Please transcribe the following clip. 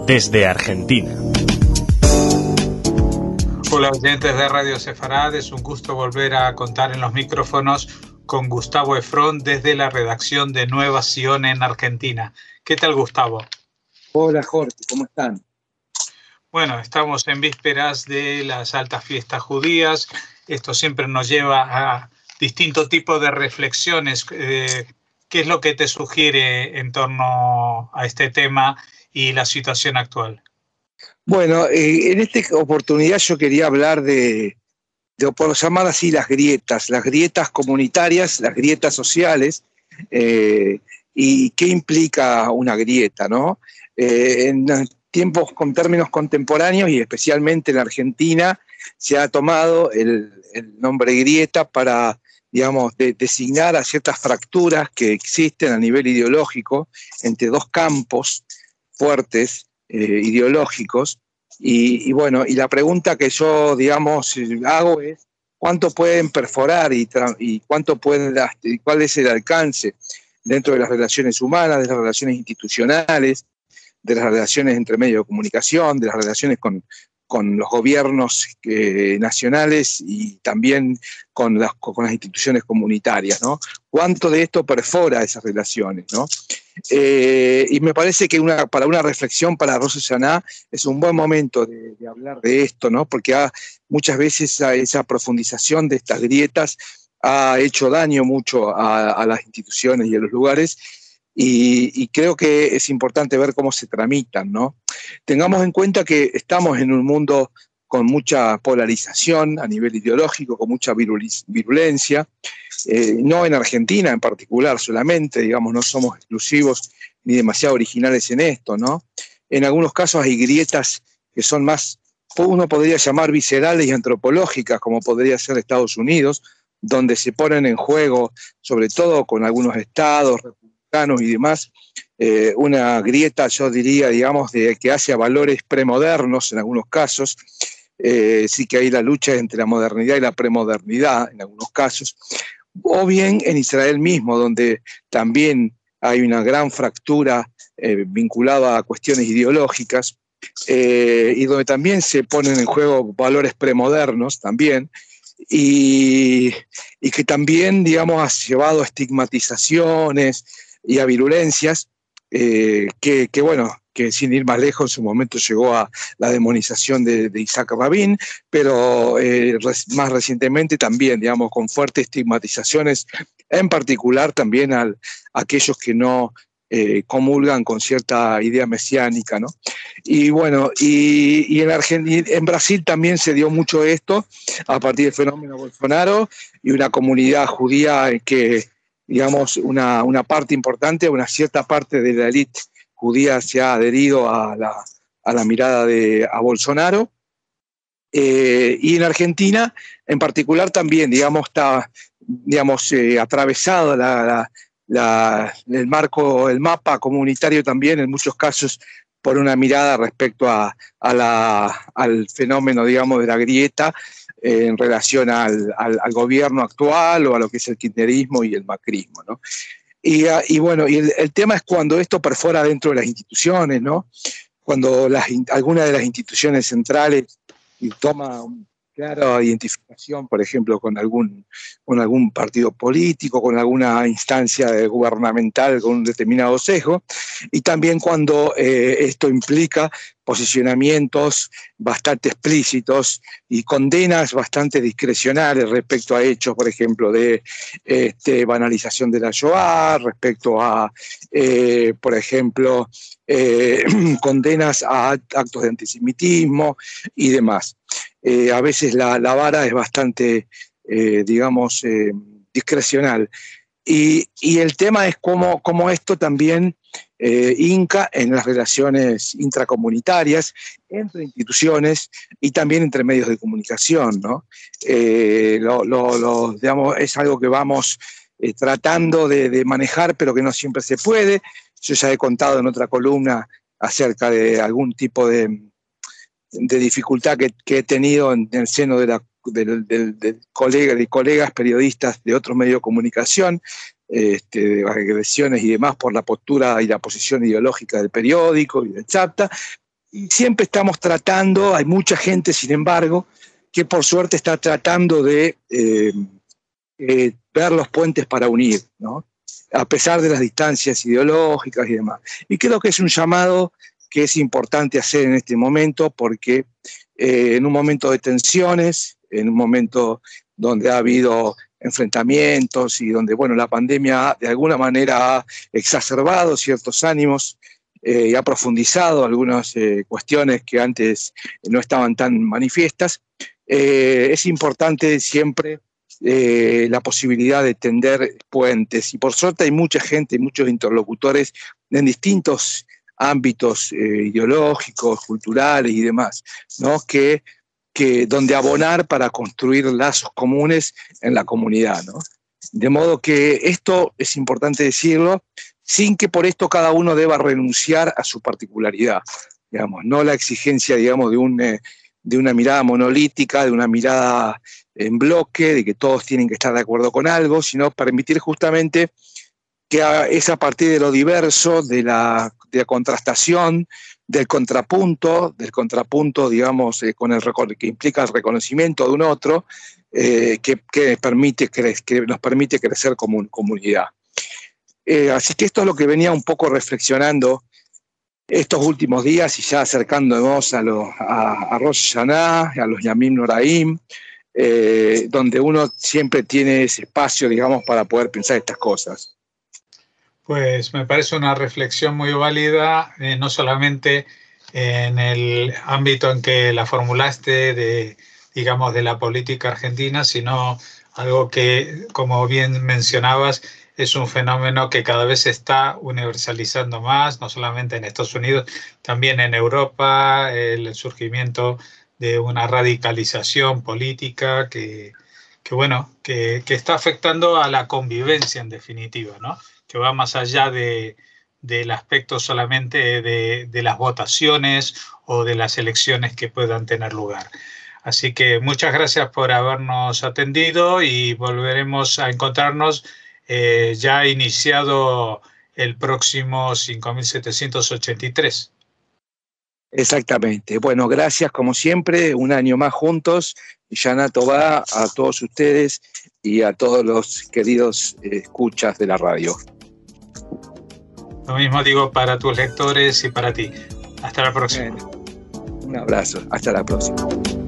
desde Argentina. Hola oyentes de Radio Sefarad, es un gusto volver a contar en los micrófonos con Gustavo Efrón desde la redacción de Nueva Sion en Argentina. ¿Qué tal, Gustavo? Hola Jorge, ¿cómo están? Bueno, estamos en vísperas de las altas fiestas judías. Esto siempre nos lleva a distintos tipos de reflexiones. ¿Qué es lo que te sugiere en torno a este tema y la situación actual? Bueno, en esta oportunidad yo quería hablar por llamar así las grietas comunitarias, las grietas sociales, y qué implica una grieta, ¿no? En tiempos con términos contemporáneos y especialmente en Argentina se ha tomado el nombre grieta para, digamos, designar a ciertas fracturas que existen a nivel ideológico entre dos campos fuertes ideológicos. Y bueno, y la pregunta que yo, digamos, hago es ¿cuánto pueden perforar y cuánto pueden, cuál es el alcance dentro de las relaciones humanas, de las relaciones institucionales, de las relaciones entre medios de comunicación, de las relaciones con los gobiernos nacionales y también con las instituciones comunitarias, ¿no? ¿Cuánto de esto perfora esas relaciones, ¿no? Y me parece que para una reflexión para Rosh Hashanah es un buen momento de hablar de esto, ¿no? Porque muchas veces esa profundización de estas grietas ha hecho daño mucho a las instituciones y a los lugares, y creo que es importante ver cómo se tramitan, ¿no? Tengamos en cuenta que estamos en un mundo con mucha polarización a nivel ideológico, con mucha virulencia, no en Argentina en particular solamente, digamos, no somos exclusivos ni demasiado originales en esto, ¿no? En algunos casos hay grietas que son más, uno podría llamar viscerales y antropológicas, como podría ser Estados Unidos, donde se ponen en juego, sobre todo con algunos estados republicanos y demás, una grieta, yo diría, digamos, que hace a valores premodernos en algunos casos. Sí que hay la lucha entre la modernidad y la premodernidad en algunos casos, o bien en Israel mismo, donde también hay una gran fractura vinculada a cuestiones ideológicas, y donde también se ponen en juego valores premodernos también, y que también, digamos, ha llevado a estigmatizaciones y a virulencias, que bueno, que sin ir más lejos en su momento llegó a la demonización de Isaac Rabin, pero más recientemente también, digamos, con fuertes estigmatizaciones, en particular también a aquellos que no comulgan con cierta idea mesiánica, ¿no? Y bueno, y en Brasil también se dio mucho esto a partir del fenómeno Bolsonaro, y una comunidad judía que, digamos, una parte importante, una cierta parte de la élite judía se ha adherido a la mirada a Bolsonaro, y en Argentina en particular también, digamos, está, digamos, atravesado el mapa comunitario también en muchos casos por una mirada respecto al fenómeno, digamos, de la grieta, en relación al gobierno actual o a lo que es el kirchnerismo y el macrismo, ¿no? Y bueno, y el tema es cuando esto perfora dentro de las instituciones, ¿no? Cuando alguna de las instituciones centrales toma una clara identificación, por ejemplo, con algún partido político, con alguna instancia gubernamental con un determinado sesgo, y también cuando esto implica posicionamientos bastante explícitos y condenas bastante discrecionales respecto a hechos, por ejemplo, de banalización de la Shoah, respecto a, por ejemplo, condenas a actos de antisemitismo y demás. A veces la vara es bastante, digamos, discrecional. Y el tema es cómo esto también hinca en las relaciones intracomunitarias, entre instituciones y también entre medios de comunicación, ¿no? Digamos, es algo que vamos tratando de manejar, pero que no siempre se puede. Yo ya he contado en otra columna acerca de algún tipo de dificultad que he tenido en el seno de colegas periodistas de otros medios de comunicación, de agresiones y demás por la postura y la posición ideológica del periódico y del chapta, Y siempre estamos tratando, hay mucha gente, sin embargo, que por suerte está tratando de ver los puentes para unir, ¿no? A pesar de las distancias ideológicas y demás. Y creo que es un llamado que es importante hacer en este momento, porque en un momento de tensiones, en un momento donde ha habido enfrentamientos y donde, bueno, la pandemia de alguna manera ha exacerbado ciertos ánimos y ha profundizado algunas cuestiones que antes no estaban tan manifiestas, es importante siempre la posibilidad de tender puentes. Y por suerte hay mucha gente, muchos interlocutores en distintos ámbitos ideológicos, culturales y demás, ¿no? que donde abonar para construir lazos comunes en la comunidad, ¿no? De modo que esto es importante decirlo, sin que por esto cada uno deba renunciar a su particularidad, digamos, no la exigencia, digamos, de una mirada monolítica, de una mirada en bloque, de que todos tienen que estar de acuerdo con algo, sino permitir justamente que es a partir de lo diverso, de la contrastación, del contrapunto, digamos, que implica el reconocimiento de un otro, que nos permite crecer como comunidad. Así que esto es lo que venía un poco reflexionando estos últimos días y ya acercándonos a Rosh Hashanah, a los Yamim Noraim, donde uno siempre tiene ese espacio, digamos, para poder pensar estas cosas. Pues me parece una reflexión muy válida, no solamente en el ámbito en que la formulaste digamos, de la política argentina, sino algo que, como bien mencionabas, es un fenómeno que cada vez se está universalizando más, no solamente en Estados Unidos, también en Europa, el surgimiento de una radicalización política que está afectando a la convivencia en definitiva, ¿no? Que va más allá del aspecto solamente de las votaciones o de las elecciones que puedan tener lugar. Así que muchas gracias por habernos atendido y volveremos a encontrarnos ya iniciado el próximo 5783. Exactamente. Bueno, gracias como siempre, un año más juntos. Y Shana Tová a todos ustedes y a todos los queridos escuchas de la radio. Lo mismo digo para tus lectores y para ti. Hasta la próxima. Un abrazo. Hasta la próxima.